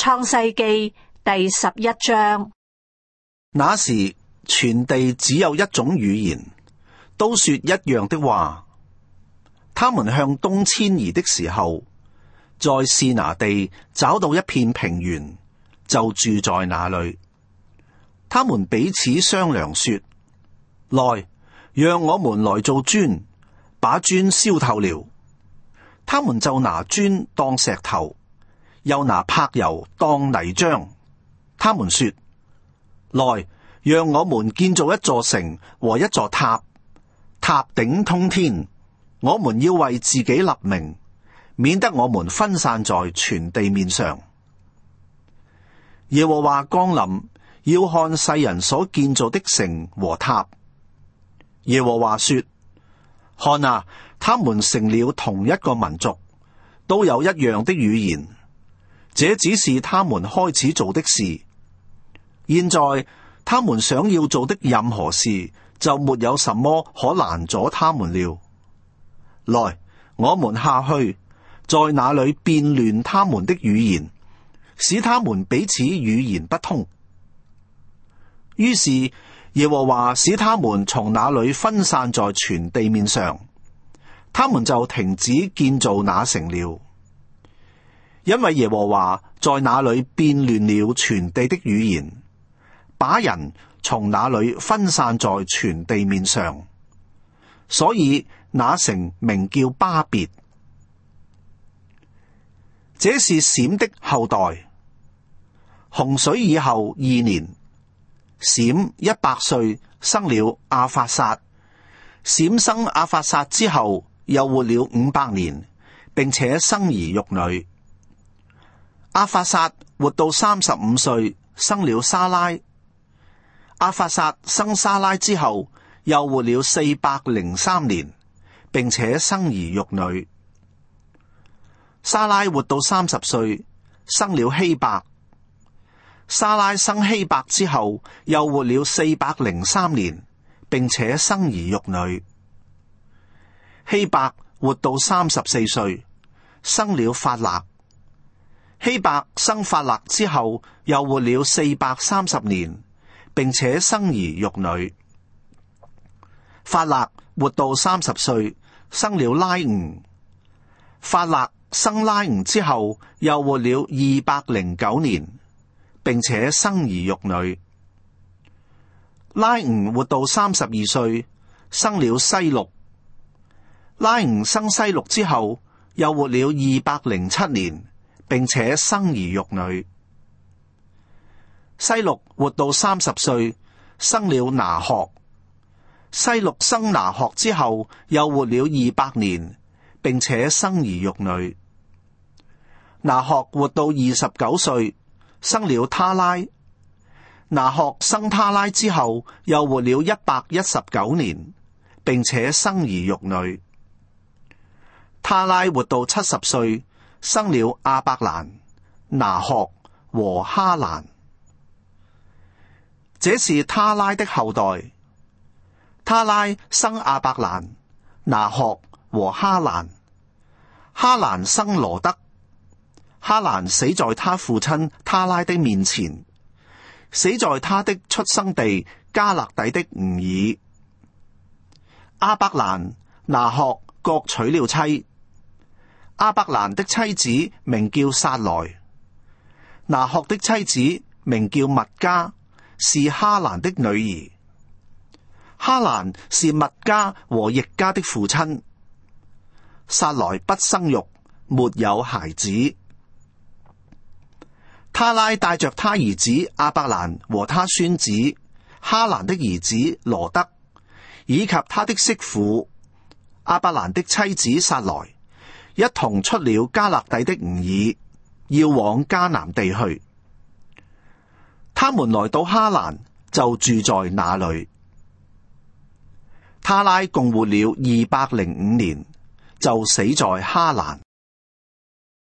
創世記第11章。 那時全地只有一種語言，都說一樣的話。他們向東遷移的時候，在示拿地找到一片平原，就住在那裏。他們彼此商量說：來，讓我們來做磚，把磚燒透了。他們就拿磚當石頭，又拿柏油當泥漿。他們說：來，讓我們建造一座城和一座塔，塔頂通天。我們要為自己立名，免得我們分散在全地面上。耶和華降臨，要看世人所建造的城和塔。耶和華說：看啊，他們成了同一個民族，都有一樣的語言。這只是他們開始做的事。現在他們想要做的任何事，就沒有什麼可攔阻他們了。來，我們下去，在那裏變亂他們的語言，使他們彼此語言不通。於是耶和華使他們從那裏分散在全地面上，他們就停止建造那城了。因為耶和華在那裏變亂了全地的語言，把人從那裏分散在全地面上，所以那城名叫巴別。這是閃的後代。洪水以後2年，閃100歲，生了亞法撒。閃生亞法撒之後，又活了500年，並且生兒育女。亞法撒活到35歲，生了沙拉。亞法撒生沙拉之後，又活了403年，並且生兒育女。沙拉活到30歲，生了希伯。沙拉生希伯之後，又活了403年，並且生兒育女。希伯活到34歲，生了法勒。希伯生法勒之後，又活了430年，並且生兒育女。法勒活到30歲，生了拉吾。法勒生拉吾之後，又活了209年，並且生兒育女。拉吾活到32歲，生了西錄。拉吾生西錄之後，又活了207年，並且生兒育女。西錄活到30歲，生了拿鶴。西錄生拿鶴之後，又活了200年，並且生兒育女。拿鶴活到29歲，生了他拉。拿鶴生他拉之後，又活了119年，並且生兒育女。他拉活到70歲，生了亞伯蘭、拿鶴和哈蘭。這是他拉的後代。他拉生亞伯蘭、拿鶴和哈蘭。哈蘭生羅得。哈蘭死在他父親他拉的面前，死在他的出生地加勒底的吾爾。亞伯蘭、拿鶴各娶了妻。亞伯蘭的妻子名叫撒萊。拿鶴的妻子名叫密加，是哈蘭的女兒。哈蘭是密加和易加的父親。撒萊不生育，沒有孩子。他拉帶着他兒子亞伯蘭和他孫子哈蘭的兒子羅得，以及他的媳婦亞伯蘭的妻子撒萊，一同出了加勒底的吾爾，要往迦南地去。他們來到哈蘭，就住在那裏。他拉共活了205年，就死在哈蘭。